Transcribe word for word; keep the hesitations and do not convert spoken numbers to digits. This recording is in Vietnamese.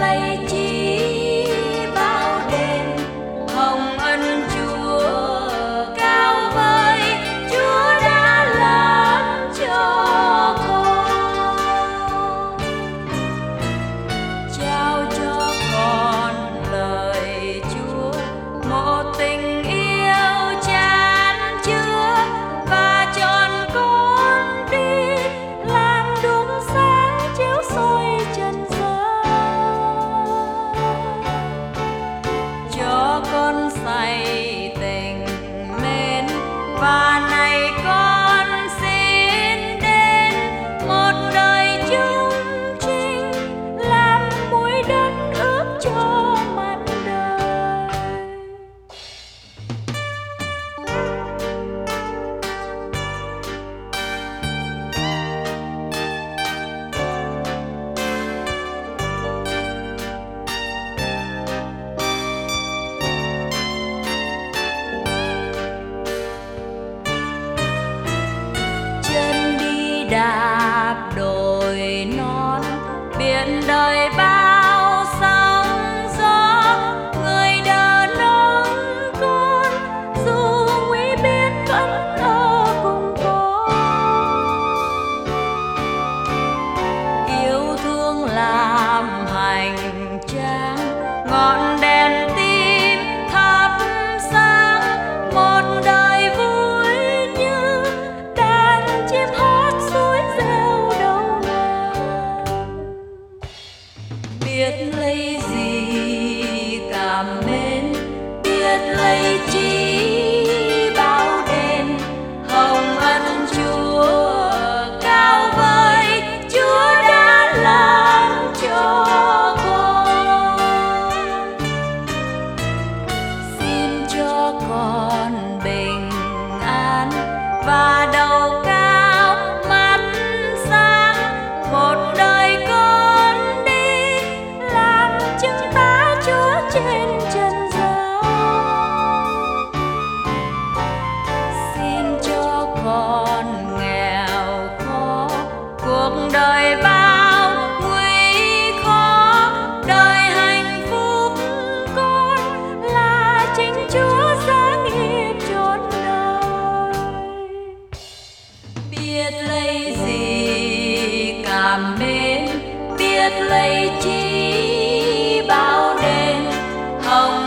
lấy chi bao đền hồng ân Chúa cao vời, Chúa đã làm cho con, trao cho con lời Chúa, một tình yêu chan chứa và chọn con đi làm đúng sáng chiếu soi trần gian, cho con say tình mến và này con xin đến một đời chung trinh làm muối đất ướp cho mặt đời. Chân đi đạp đồi non, biển đời bao sóng gió, người đỡ nâng con dù nguy biên vẫn ở cùng con, yêu thương làm hành trang ngọn đèn tim thắp sáng một đời vui như đàn chim hót suối reo đầu ngàn, biết lấy gì cảm mến, biết lấy chi bao đền hồng ân Chúa cao vời, Chúa đã làm cho con, xin cho con bình an và đầu cao mắt sáng, một đời con đi làm chứng tá Chúa trên trần gian, xin cho con nghèo khó cuộc đời bao nguy khó, đời hạnh phúc con là chính Chúa sáng hiện chốn đời, biết lấy gì cảm mến, biết lấy chi bao đền hồng